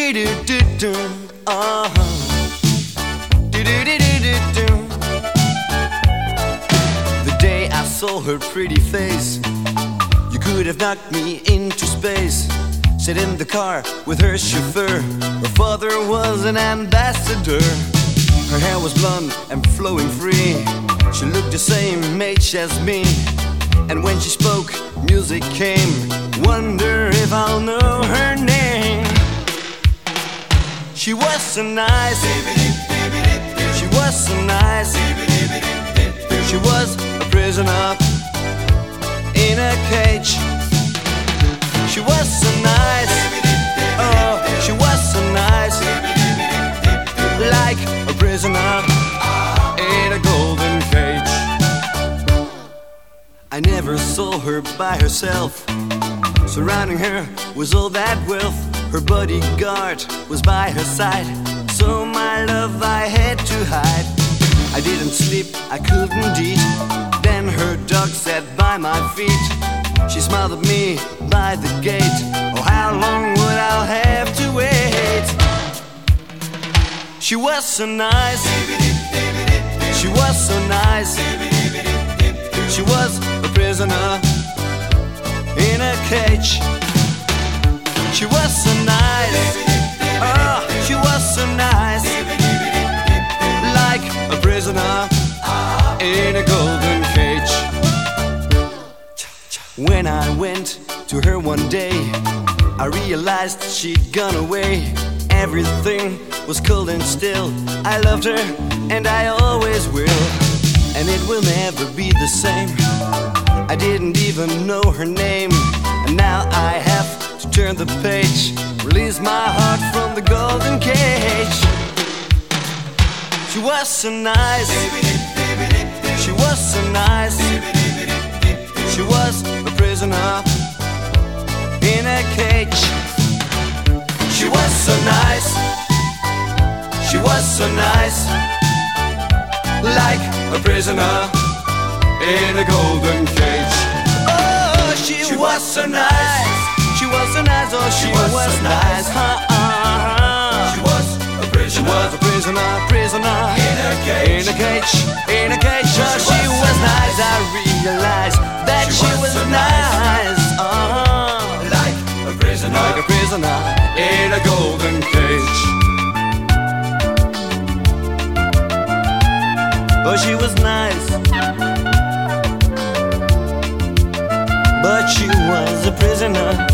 Do-do-do-do-do. Do-do-do-do-do-do. The day I saw her pretty face, you could have knocked me into space. Sat in the car with her chauffeur. Her father was an ambassador. Her hair was blonde and flowing free. She looked the same age as me. And when she spoke, music came. Wonder if I'll know her name. She was so nice. She was so nice. She was a prisoner in a cage. She was so nice. Oh, she was so nice. Like a prisoner in a golden cage. I never saw her by herself. Surrounding her was all that wealth. Her bodyguard was by her side. So my love I had to hide. I didn't sleep, I couldn't eat. Then her dog sat by my feet. She smiled at me by the gate. Oh, how long would I have to wait? She was so nice. She was so nice. She was a prisoner in a cage. She was so nice. Oh, she was so nice. Like a prisoner in a golden cage. When I went to her one day, I realized she'd gone away. Everything was cold and still. I loved her and I always will. And it will never be the same. I didn't even know her name. And now I have to turn the page, release my heart from the golden cage. She was so nice. She was so nice. She was a prisoner in a cage. She was so nice. She was so nice. Like a prisoner in a golden cage. Oh, she was so nice. She was so nice. Oh, she was so nice. She was a prisoner. She was a prisoner in a cage. In a cage. Oh, she was nice. I realized that she was nice. Like a prisoner. Like a prisoner in a golden cage. Oh, she was nice, but she was a prisoner